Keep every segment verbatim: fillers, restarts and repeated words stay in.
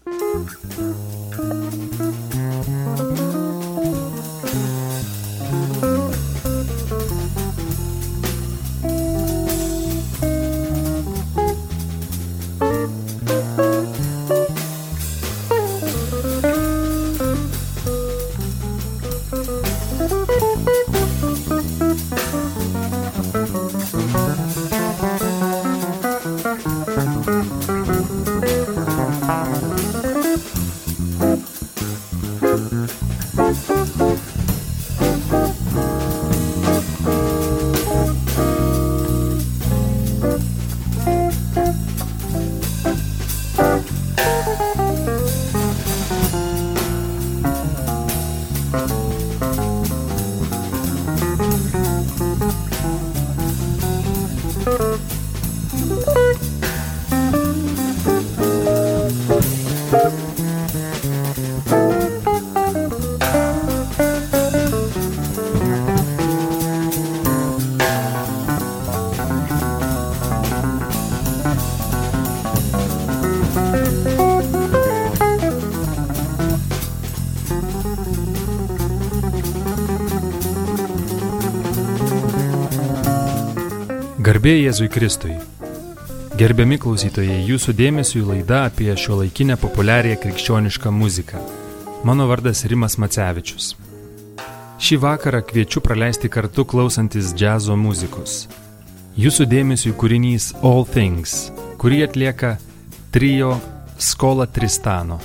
Garbė Jėzui Kristui. Gerbiami klausytojai, jūsų dėmesiui laida apie šiuolaikinę populiarią krikščionišką muziką. Mano vardas Rimas Macevičius. Šį vakarą kviečiu praleisti kartu klausantis džiazo muzikos. Jūsų dėmesiui kūrinys All Things, kurį atlieka trio Scola Tristano.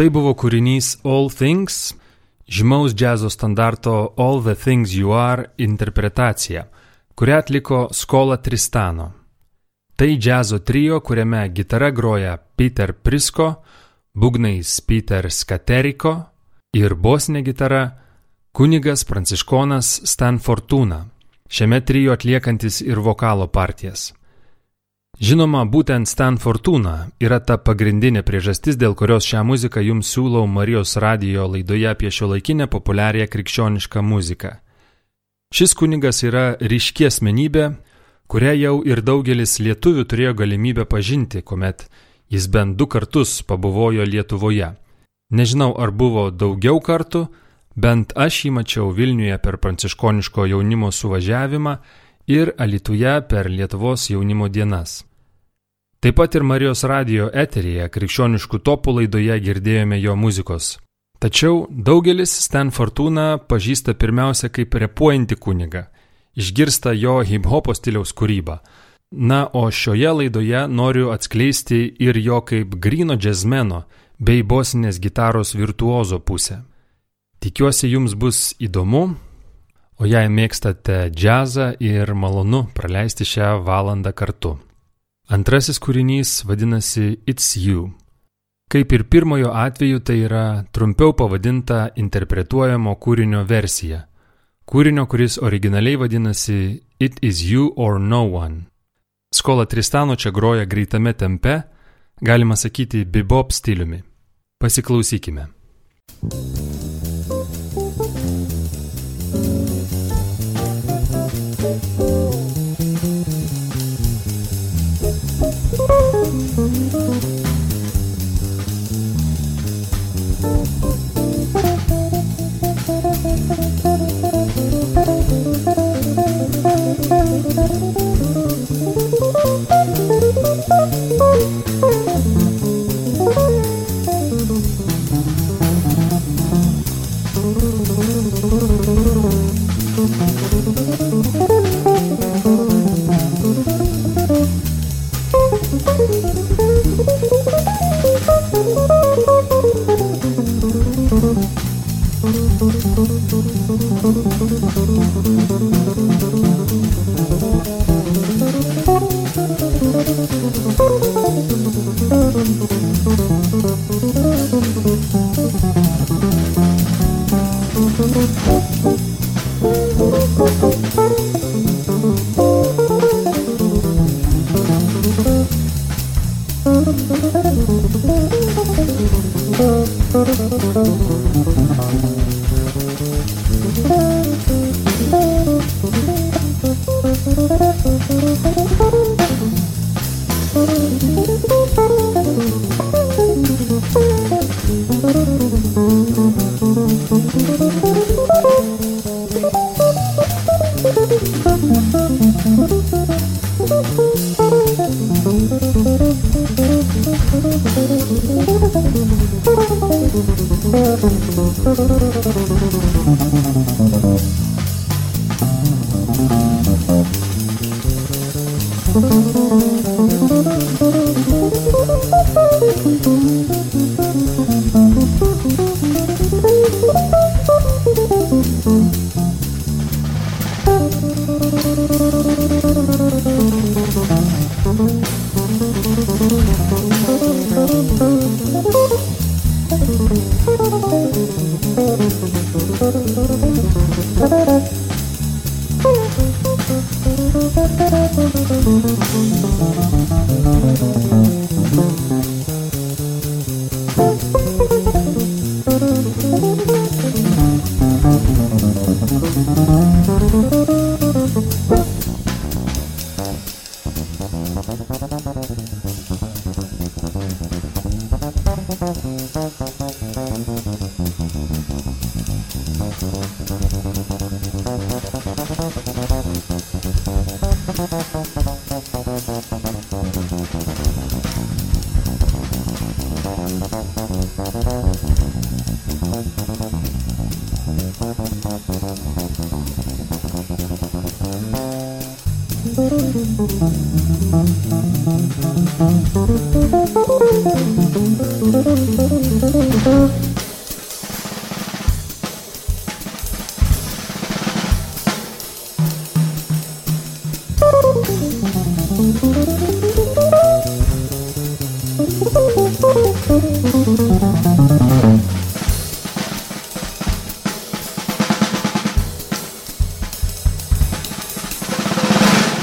Tai buvo kūrinys All Things, žymaus džiazo standarto All the Things You Are interpretacija, kurią atliko Scola Tristano. Tai džiazo trio, kuriame gitara groja Peter Prisko, būgnais Peter Skateriko ir bosinė gitara kunigas pranciškonas Stan Fortuna, šiame trio atliekantis ir vokalo partijas. Žinoma, būtent Stan Fortuna yra ta pagrindinė priežastis, dėl kurios šią muziką jums siūlau Marijos radijo laidoje apie šiuolaikinę populiarią krikščionišką muziką. Šis kunigas yra ryški asmenybė, kurią jau ir daugelis lietuvių turėjo galimybę pažinti, kuomet jis bent du kartus pabuvojo Lietuvoje. Nežinau, ar buvo daugiau kartų, bent aš jį mačiau Vilniuje per pranciškoniško jaunimo suvažiavimą ir Alytuje per Lietuvos jaunimo dienas. Taip pat ir Marijos radijo eteryje krikščioniškų topų laidoje girdėjome jo muzikos. Tačiau daugelis Stan Fortuna pažįsta pirmiausia kaip repuojantį kunigą, išgirsta jo hip-hopo stiliaus kūrybą. Na, o šioje laidoje noriu atskleisti ir jo kaip gryno džiazmeno bei bosinės gitaros virtuozo pusę. Tikiuosi jums bus įdomu, o jei mėgstate džiazą ir malonu praleisti šią valandą kartu. Antrasis kūrinys vadinasi It's You. Kaip ir pirmojo atveju, tai yra trumpiau pavadinta interpretuojamo kūrinio versija. Kūrinio, kuris originaliai vadinasi It Is You or No One. Scola Tristano čia groja greitame tempe, galima sakyti bebop stiliumi. Pasiklausykime. Thank you.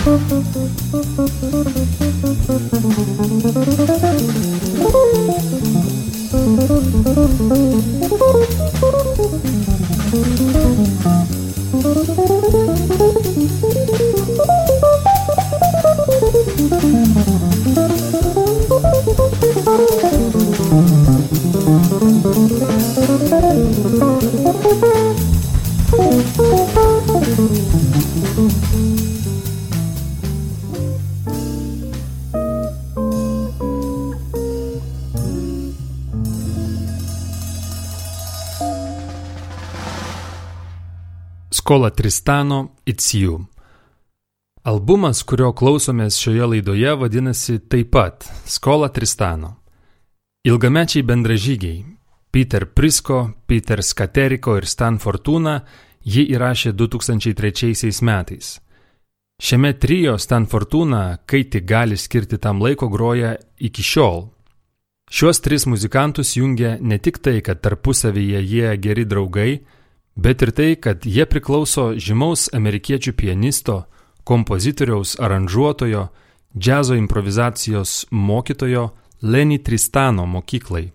Scola Tristano It's You. Albumas, kurio klausomės šioje laidoje, vadinasi taip pat Scola Tristano. Ilgamečiai bendražygiai Peter Prisko, Peter Skateriko ir Stan Fortuna jį įrašė du tūkstančiai trečiaisiais metais. Šiame trio Stan Fortuna, kai tik gali skirti tam laiko, groja iki šiol. Šiuos tris muzikantus jungia ne tik tai, kad tarpusavyje jie geri draugai, bet ir tai, kad jie priklauso žymaus amerikiečių pianisto, kompozitoriaus, aranžuotojo, džiazo improvizacijos mokytojo Lenny Tristano mokyklai.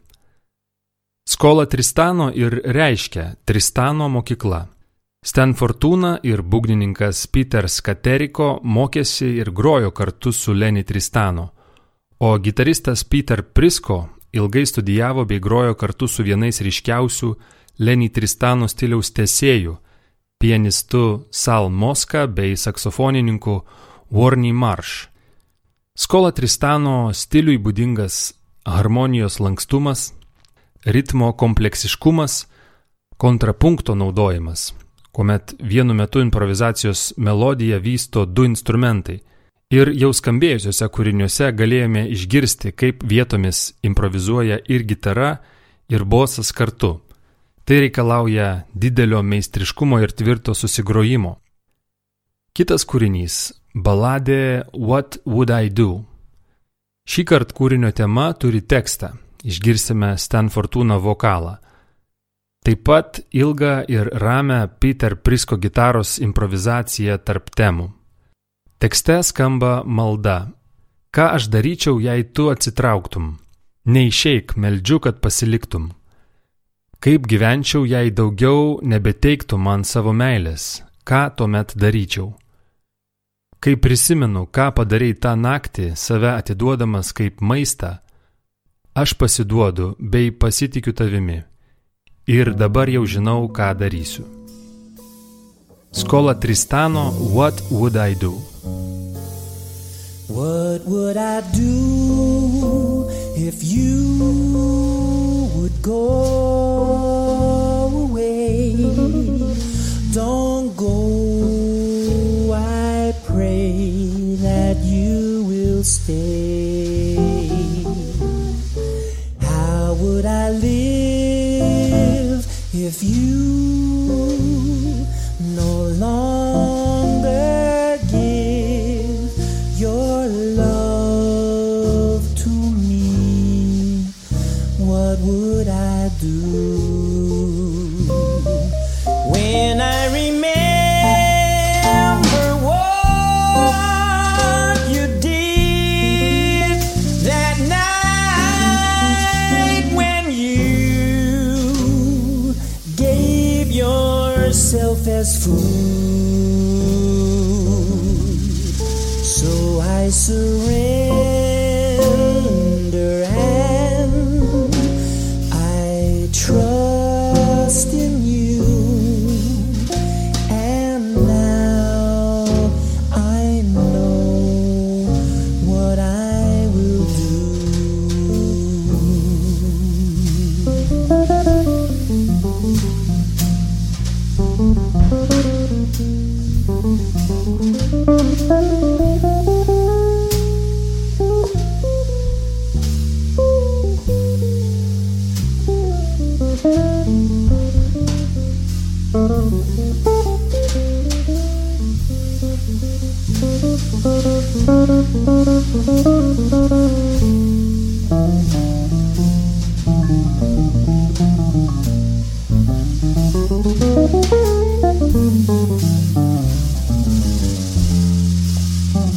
Scola Tristano ir reiškia Tristano mokykla. Stan Fortuna ir būgnininkas Peter Skateriko mokėsi ir grojo kartu su Lenny Tristano, o gitaristas Peter Prisko ilgai studijavo bei grojo kartu su vienais ryškiausių Lenny Tristano stiliaus tęsėjų, pianistu Sal Mosca bei saksofonininku Warnie Marsh. Scola Tristano stiliui būdingas harmonijos lankstumas, ritmo kompleksiškumas, kontrapunkto naudojimas, kuomet vienu metu improvizacijos melodiją vysto du instrumentai. Ir jau skambėjusiuose kūriniuose galėjome išgirsti, kaip vietomis improvizuoja ir gitara, ir bosas kartu. Tai reikalauja didelio meistriškumo ir tvirto susigrojimo. Kitas kūrinys – baladė What Would I Do? Šįkart kūrinio tema turi tekstą, išgirsime Stan Fortuna vokalą. Taip pat ilgą ir ramią Peter Prisko gitaros improvizaciją tarp temų. Tekste skamba malda. Ką aš daryčiau, jei tu atsitrauktum? Neišeik, meldžiu, kad pasiliktum. Kaip gyvenčiau, jei daugiau nebeteiktų man savo meilės, ką tuomet daryčiau? Kai prisimenu, ką padarei tą naktį, save atiduodamas kaip maistą, aš pasiduodu bei pasitikiu tavimi. Ir dabar jau žinau, ką darysiu. Scola Tristano, What Would I Do? What would I do if you would go away? Don't go, I pray that you will stay. How would I live if you no longer give your love to me? What would I do? When I remember what you did that night when you gave yourself as food, so I surrender and I trust in you, and now I know what I will do.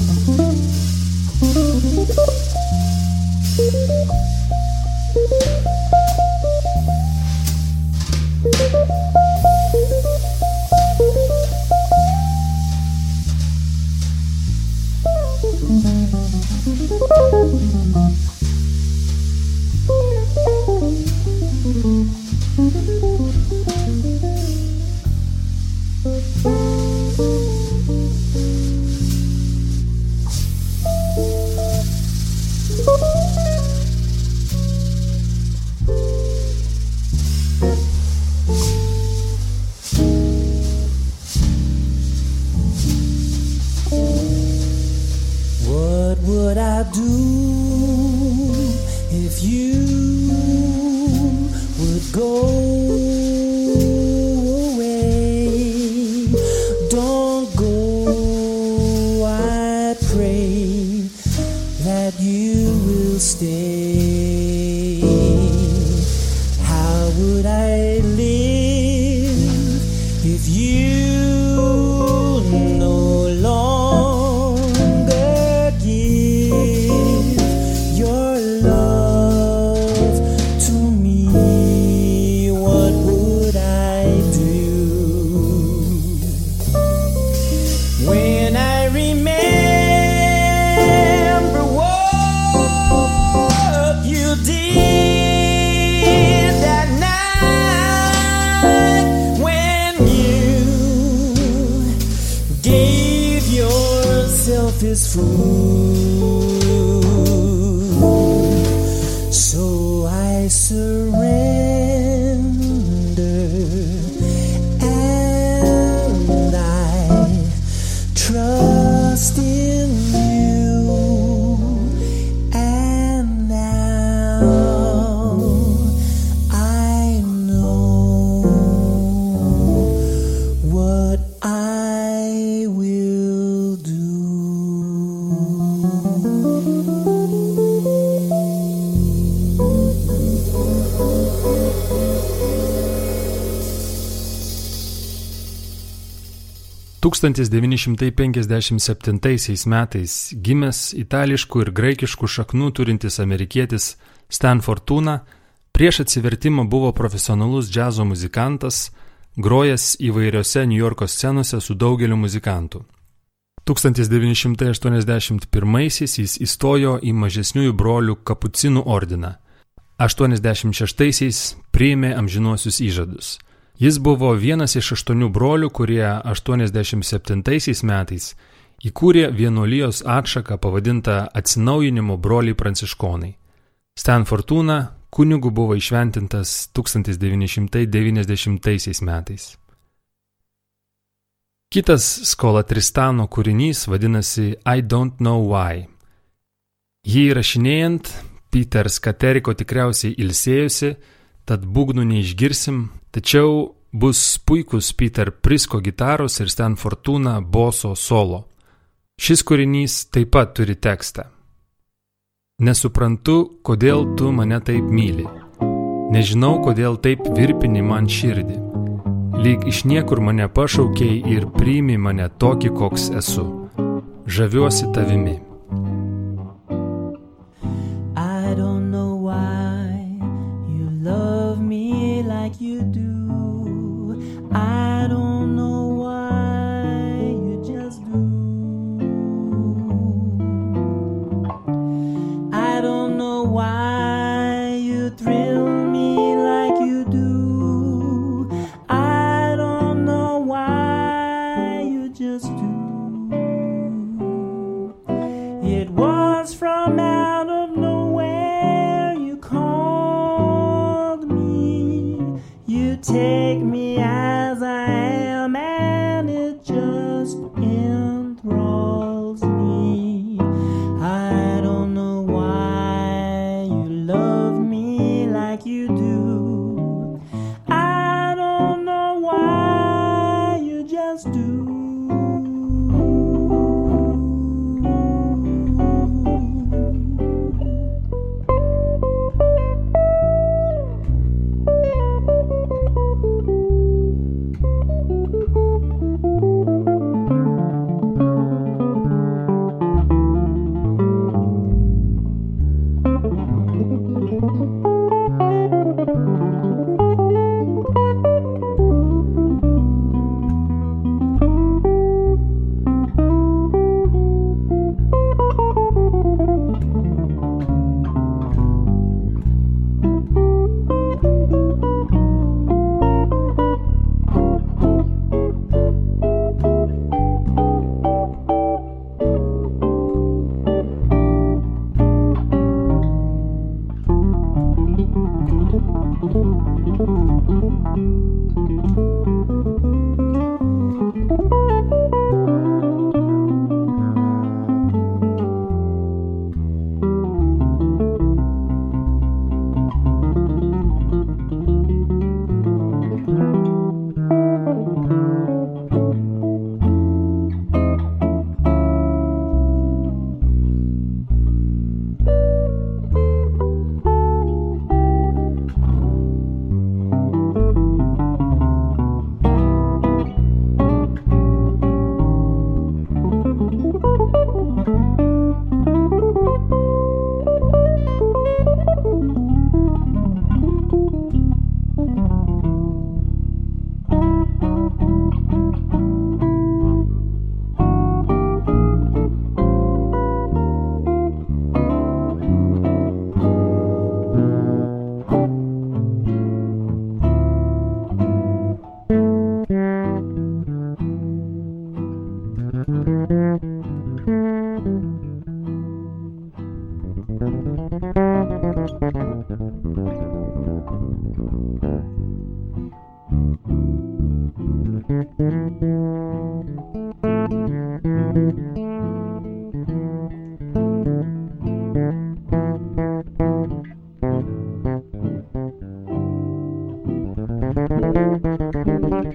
its fruit. So I surrender, and I trust in you. And now I know what I will do. tūkstantis devyni šimtai penkiasdešimt septintaisiais metais gimęs itališkų ir graikiškų šaknų turintis amerikietis Stan Fortuna prieš atsivertimą buvo profesionalus džiazo muzikantas, grojęs įvairiose Niujorko scenose su daugeliu muzikantų. tūkstantis devyni šimtai aštuoniasdešimt pirmaisiais jis įstojo į mažesniųjų brolių kapucinų ordiną. aštuoniasdešimt šeštaisiais priėmė amžinuosius įžadus. Jis buvo vienas iš aštuonių brolių, kurie aštuoniasdešimt septintaisiais metais įkūrė vienuolijos atšaką pavadintą Atsinaujinimo broliai pranciškonai. Stan Fortuna kunigu buvo įšventintas tūkstantis devyni šimtai devyniasdešimtaisiais metais. Kitas Skola Tristano kūrinys vadinasi I Don't Know Why. Jį įrašinėjant, Peter Skateriko tikriausiai ilsėjusi, tad būgnų neišgirsim, tačiau bus puikus Peter Prisko gitaros ir Stan Fortuna boso solo. Šis kūrinys taip pat turi tekstą. Nesuprantu, kodėl tu mane taip myli. Nežinau, kodėl taip virpini man širdį. Lyg iš niekur mane pašaukei ir priimi mane tokį, koks esu. Žaviuosi tavimi. I don't know why you love me like you do. I don't know why you just do. I don't know why you thrill me like you do. I don't know why you just do. It was from out of nowhere you called me. You take me as I am, and it just enthralls me. I don't know why you love me like you do. I don't know why you just do.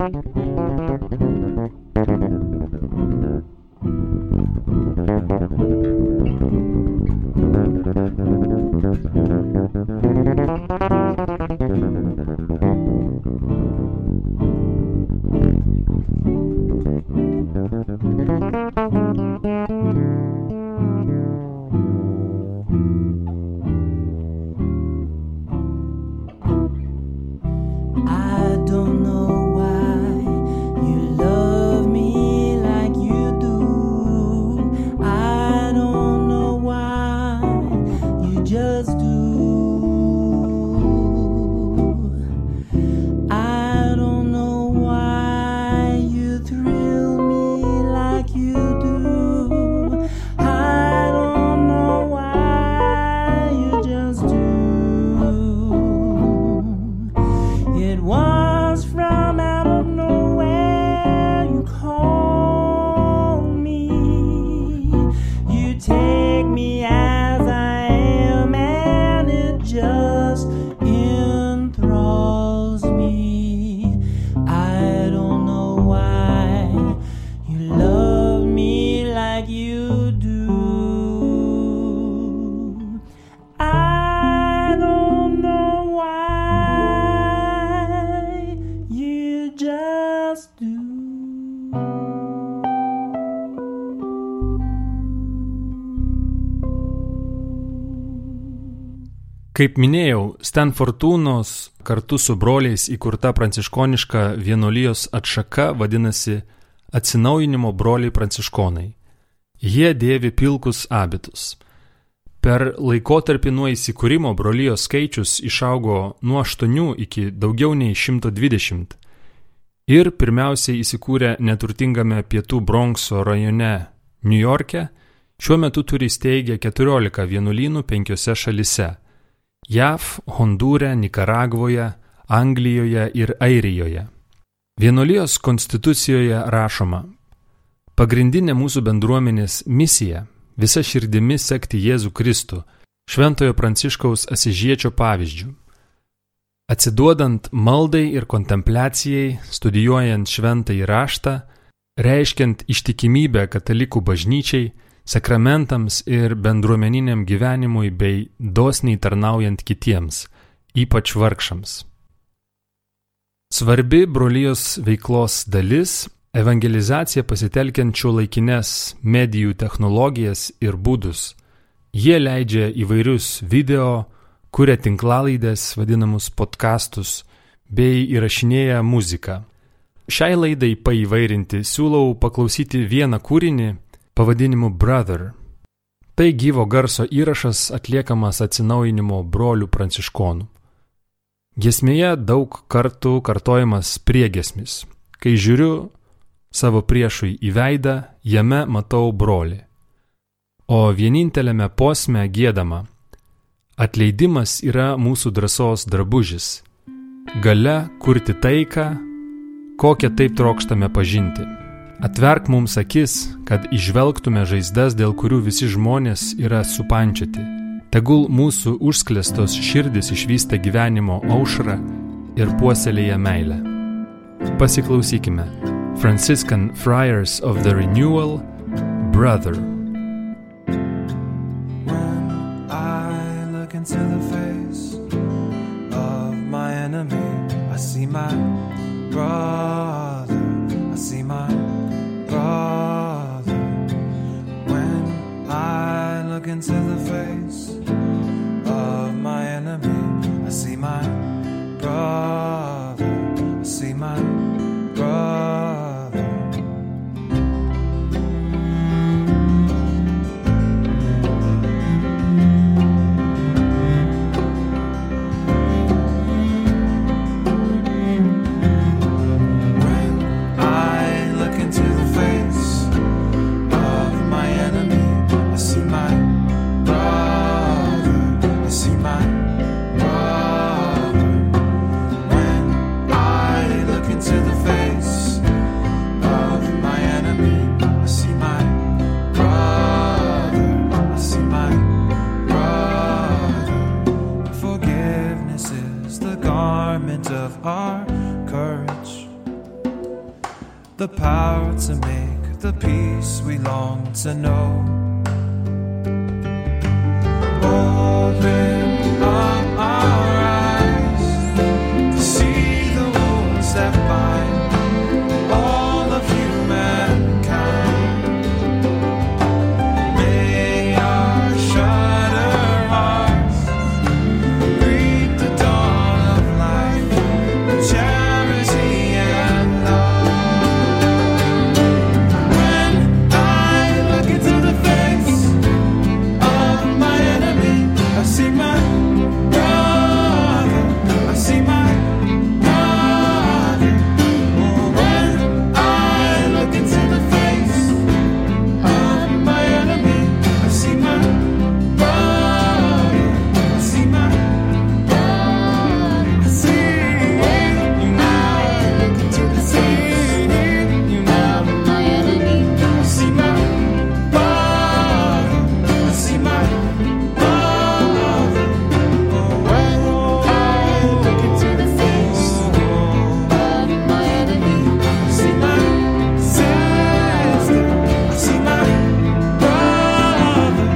Kaip minėjau, Stan Fortunos kartu su broliais įkurta pranciškoniška vienuolijos atšaka vadinasi Atsinaujinimo broliai pranciškonai. Jie dėvi pilkus abitus. Per laikotarpį nuo įsikūrimo brolijos skaičius išaugo nuo aštuonių iki daugiau nei šimto dvidešimt ir pirmiausiai įsikūrė neturtingame pietų Bronkso rajone Niujorke, šiuo metu turi įsteigę keturiolika vienuolynų penkiose šalyse – J A V, Hondūre, Nikaragvoje, Anglijoje ir Airijoje. Vienuolijos konstitucijoje rašoma: pagrindinė mūsų bendruomenės misija – visa širdimi sekti Jėzų Kristų, Šventojo Pranciškaus Asyžiečio pavyzdžių. Atsiduodant maldai ir kontempliacijai, studijuojant šventąjį raštą, reiškiant ištikimybę katalikų bažnyčiai, sakramentams ir bendruomeniniam gyvenimui bei dosniai tarnaujant kitiems, ypač vargšams. Svarbi brolijos veiklos dalis – evangelizacija pasitelkiant šiuolaikines medijų technologijas ir būdus. Jie leidžia įvairius video, kuria tinklalaides, vadinamus podcastus, bei įrašinėja muziką. Šiai laidai paįvairinti siūlau paklausyti vieną kūrinį pavadinimu Brother. Tai gyvo garso įrašas atliekamas Atsinaujinimo brolių pranciškonų. Giesmėje daug kartų kartojamas priegiesmis. Kai žiūriu savo priešui į veidą, jame matau brolį. O vieninteliame posme giedama: atleidimas yra mūsų drąsos drabužis, galia kurti taiką, kokią taip trokštame pažinti. Atverk mums akis, kad įžvelgtume žaizdas, dėl kurių visi žmonės yra supančioti. Tegul mūsų užsklėstos širdis išvysta gyvenimo aušrą ir puoselėja meilę. Pasiklausykime Franciscan Friars of the Renewal, Brother. When I look into the face of my enemy, I see my brother, I see my brother. When I look into the face of my enemy, I see my brother, I see my brother. the power to make the peace we long to know. Open up our eyes to see the wounds that bind all of humankind. May our shudder hearts greet the dawn of life with charity and love. When I look into the face of my enemy, I see my brother, I see my brother. Oh, when I look into the face of my enemy, I see my brother, I see my brother. I see you now, look into the face, you now, my enemy. I see my brother, I see my brother. Oh, when I look into the face of my enemy, I see my sister, I see my brother.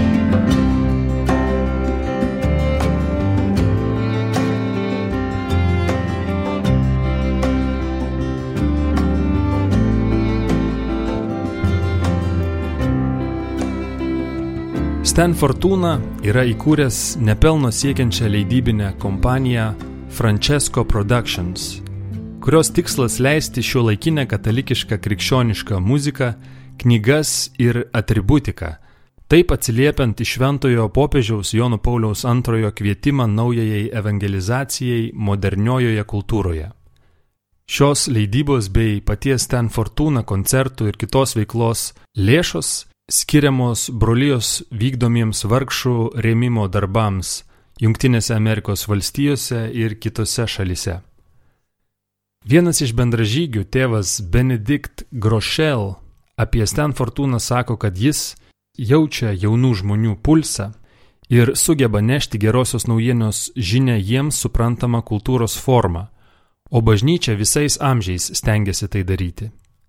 Stan Fortuna yra įkūręs nepelno siekiančią leidybinę kompaniją Francesco Productions, kurios tikslas leisti šiuolaikinę katalikišką krikščionišką muziką, knygas ir atributiką, taip atsiliepiant į šventojo popiežiaus Jono Pauliaus antrojo kvietimą naujajai evangelizacijai moderniojoje kultūroje. Šios leidybos bei paties Stan Fortuna koncertų ir kitos veiklos lėšos skiriamos brolijos vykdomiems vargšų rėmimo darbams Jungtinėse Amerikos valstijose ir kitose šalyse. Vienas iš bendražygių, tėvas Benedikt Grošel, apie Stan Fortuna sako, kad jis jaučia jaunų žmonių pulsą ir sugeba nešti gerosios naujienos žinią jiems suprantamą kultūros formą, o bažnyčia visais amžiais stengiasi tai daryti.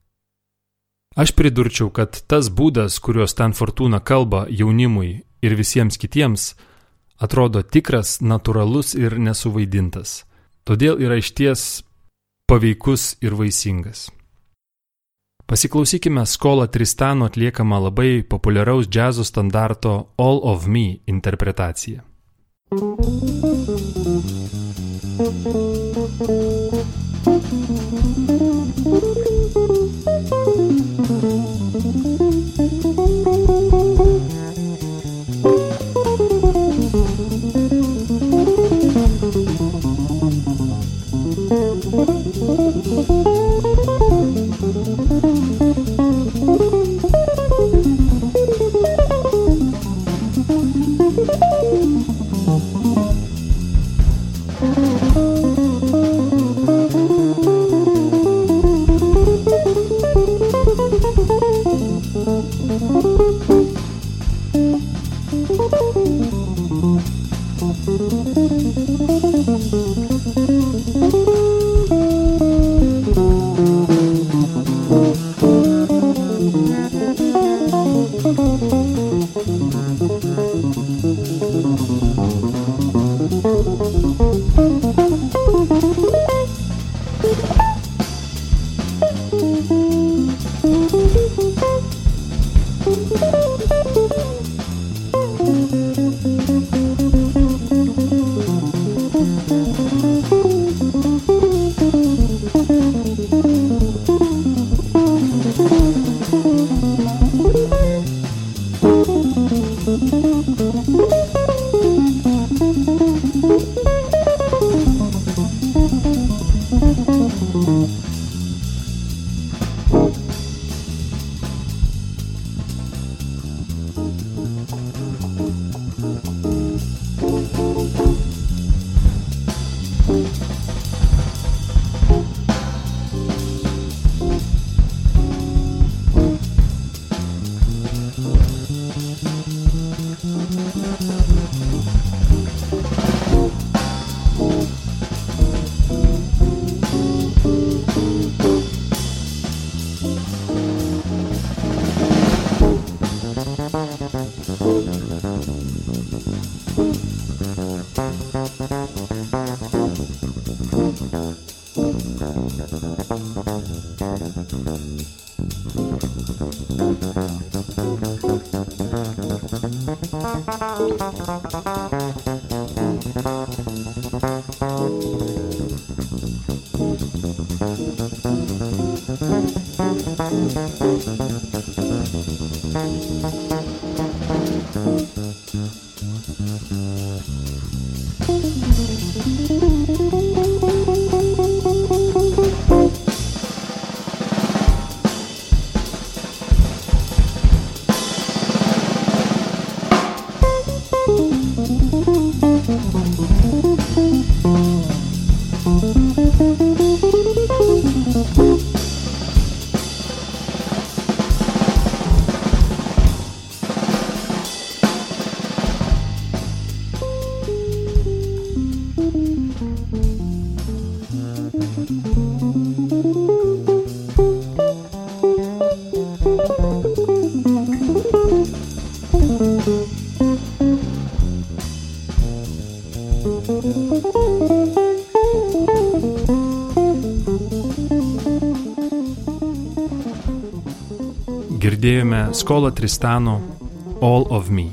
Aš pridurčiau, kad tas būdas, kuriuo Stan Fortuna kalba jaunimui ir visiems kitiems, atrodo tikras, natūralus ir nesuvaidintas. Todėl yra išties paveikus ir vaisingas. Pasiklausykime Skola Tristano atliekamą labai populiaraus džiazo standarto All of Me interpretaciją. Thank you. Girdėjome Skola Tristano All of Me.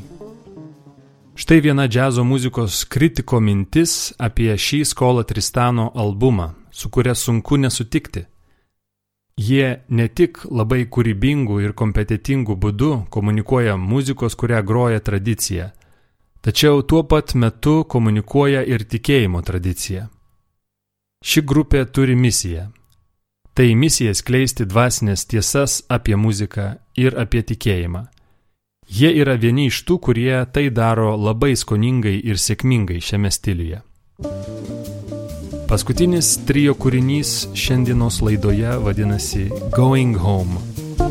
Štai viena džiazo muzikos kritiko mintis apie šį Skola Tristano albumą, su kuria sunku nesutikti. Jie ne tik labai kūrybingų ir kompetitingų būdų komunikuoja muzikos, kurią groja tradicija, tačiau tuo pat metu komunikuoja ir tikėjimo tradiciją. Ši grupė turi misiją. Tai misija skleisti dvasinės tiesas apie muziką ir apie tikėjimą. Jie yra vieni iš tų, kurie tai daro labai skoningai ir sėkmingai šiame stiliuje. Paskutinis trio kūrinys šiandienos laidoje vadinasi Going Home.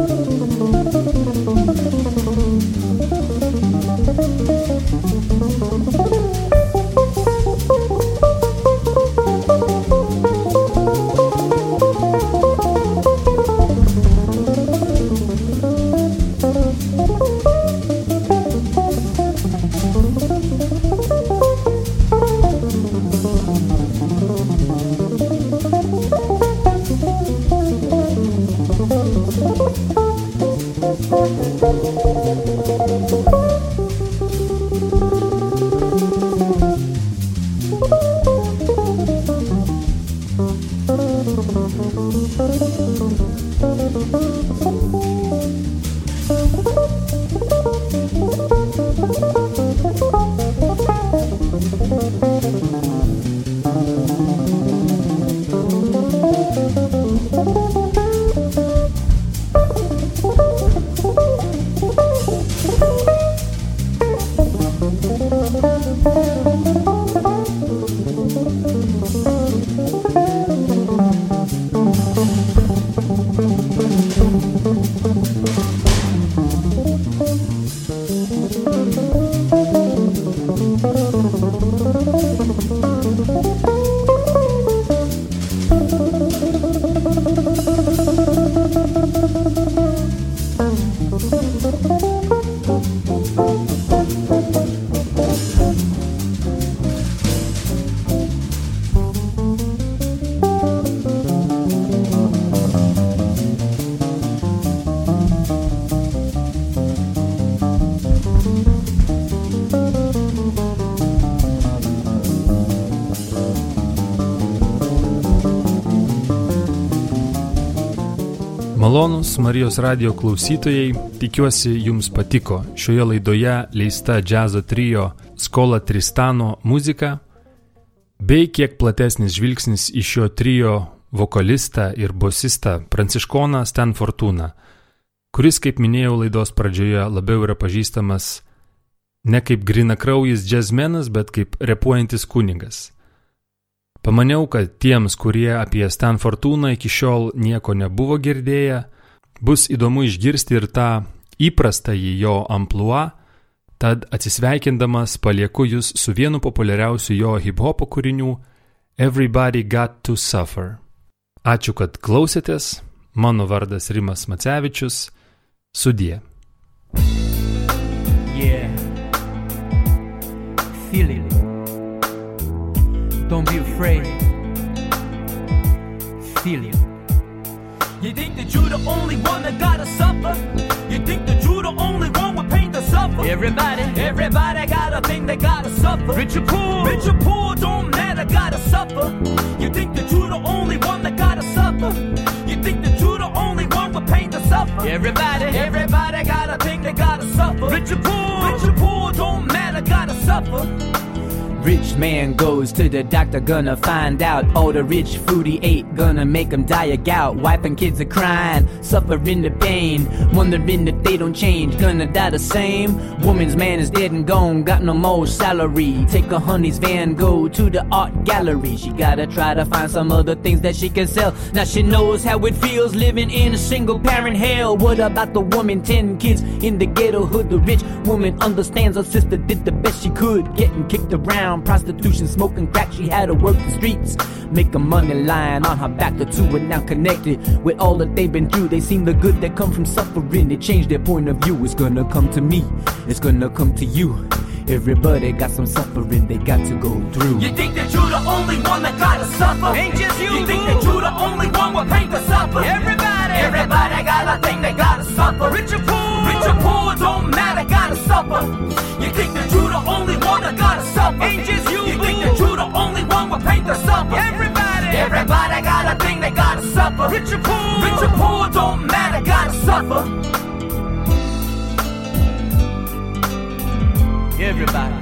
Malonūs Marijos radijo klausytojai, tikiuosi jums patiko šioje laidoje leista džiazo trio Skola Tristano muzika, bei kiek platesnis žvilgsnis į šio trio vokalistą ir bosistą Pranciškoną Stan Fortuna, kuris, kaip minėjau laidos pradžioje, labiau yra pažįstamas ne kaip grynakraujis džiazmenas, bet kaip repuojantis kunigas. Pamaniau, kad tiems, kurie apie Stan Fortuną iki šiol nieko nebuvo girdėję, bus įdomu išgirsti ir tą įprastąjį jo amplua, tad atsisveikindamas palieku jūs su vienu populiariausių jo hip-hopo kūrinių Everybody Got to Suffer. Ačiū, kad klausėtės, mano vardas Rimas Macevičius, sudie. Yeah. Feel it. Don't be afraid. Feel it. You think that you're the only one that gotta suffer? You think that you're the only one with pain to suffer? Everybody, everybody gotta think they gotta suffer. Rich or poor, rich or poor, don't matter, gotta suffer. You think that you're the only one that gotta suffer? You think that you're the only one with pain to suffer? Everybody, everybody gotta think they gotta suffer. Rich or poor, rich or poor, don't matter, gotta suffer. Rich man goes to the doctor, gonna find out all the rich food he ate, gonna make him die of gout. Wife and kids are crying, suffering the pain, wondering if they don't change, gonna die the same. Woman's man is dead and gone, got no more salary. Take her honey's van, go to the art gallery. She gotta try to find some other things that she can sell. Now she knows how it feels living in a single parent hell. What about the woman, ten kids in the ghetto hood? The rich woman understands her sister did the best she could, getting kicked around, prostitution, smoking crack. She had to work the streets, make a money line on her back. The two are now connected with all that they've been through. They seen the good that come from suffering. They changed their point of view. It's gonna come to me, it's gonna come to you. Everybody got some suffering they got to go through. You think that you're the only one that gotta suffer? Ain't just you. You think that you're the only one with pain to suffer? Everybody, everybody gotta think they gotta suffer. Rich or poor, rich or poor, don't matter, gotta suffer. You think that you're the only one that gotta suffer? Ain't just you. You think that you're the only one with pain to suffer? Everybody, everybody gotta think they gotta suffer. Rich or poor, rich or poor, don't matter, gotta suffer. Everybody.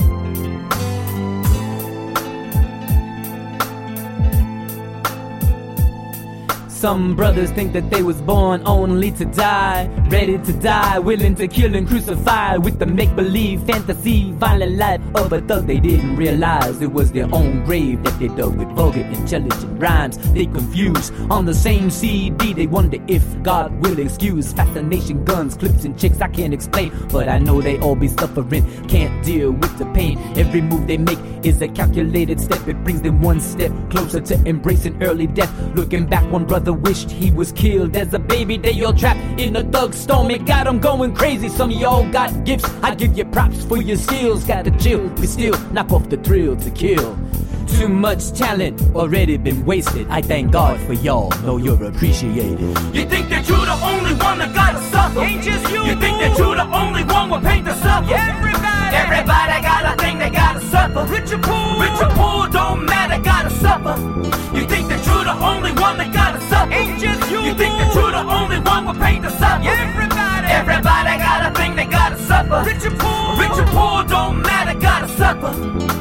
Some brothers think that they was born only to die, ready to die, willing to kill and crucify, with the make-believe fantasy violent life of a thug. They didn't realize it was their own grave that they dug with vulgar intelligent rhymes. They confused on the same C D. They wonder if God will excuse fascination, guns, clips and chicks I can't explain, but I know they all be suffering, can't deal with the pain. Every move they make is a calculated step. It brings them one step closer to embracing early death. Looking back, one brother wished he was killed as a baby. They all trapped in a thug storm, it got them going crazy. Some of y'all got gifts, I give you props for your skills. Gotta chill, but still knock off the thrill to kill. Too much talent already been wasted. I thank God for y'all, know you're appreciated. You think that you're the only one that gotta suffer? Ain't just you. You think that you're the only one with pain to suffer? Everybody, everybody gotta think they gotta suffer. Rich or poor, rich or poor, don't matter, gotta suffer. You think that you're the only one that gotta suffer? Ain't just you. You think that you're the only one with pain to suffer? Everybody, everybody gotta think they gotta suffer. Rich or poor, rich or poor, don't matter, gotta suffer.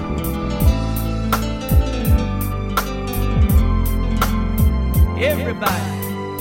Everybody.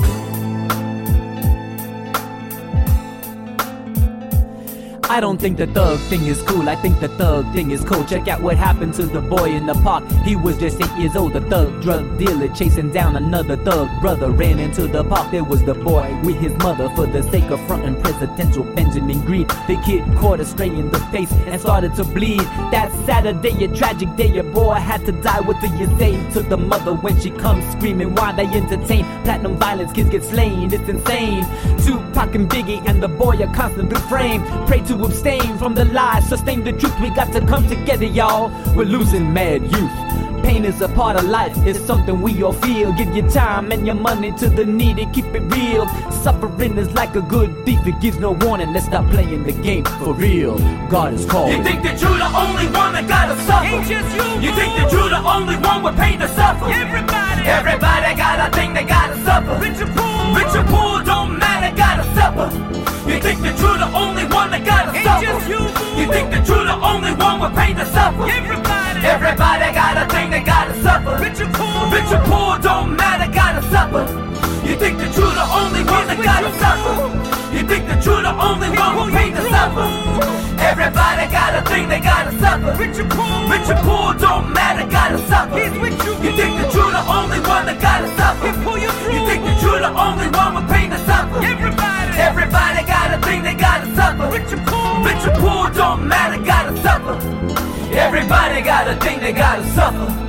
I don't think the thug thing is cool, I think the thug thing is cool. Check out what happened to the boy in the park. He was just eight years old, the thug drug dealer chasing down another thug brother. Ran into the park, there was the boy with his mother. For the sake of fronting presidential Benjamin Greed, the kid caught a stray in the face and started to bleed. That Saturday, a tragic day, a boy had to die. What do you say to the mother when she comes screaming while they entertain? Platinum violence, kids get slain, it's insane. Tupac and Biggie and the boy are constantly framed. Pray to abstain from the lies, sustain the truth. We got to come together, y'all. We're losing mad youth. Pain is a part of life, it's something we all feel. Give your time and your money to the needy, keep it real. Suffering is like a good thief, it gives no warning. Let's stop playing the game for real. God is calling. You think that you're the only one that gotta suffer? Ain't just you. You think that you're the only one with pain to suffer? Everybody, everybody gotta think they gotta suffer. Rich or poor, rich or poor, don't matter, gotta suffer. You think that you're the only one that gotta Ain't suffer? Just you. You think that you're the only one with pain to suffer? Everybody, everybody gotta think they gotta suffer. Rich or poor, rich or poor, don't matter, gotta suffer. You think that you're the only one that gotta suffer? You think that you're the only one with pain to suffer? Everybody gotta think they gotta suffer. Rich or poor, rich or poor, don't matter, gotta suffer. You think that you're the only one that gotta suffer? You think that you're the only one with pain to suffer? Everybody, everybody gotta think they gotta suffer. Rich or poor, rich or poor, don't matter, gotta suffer. Everybody gotta think they gotta suffer.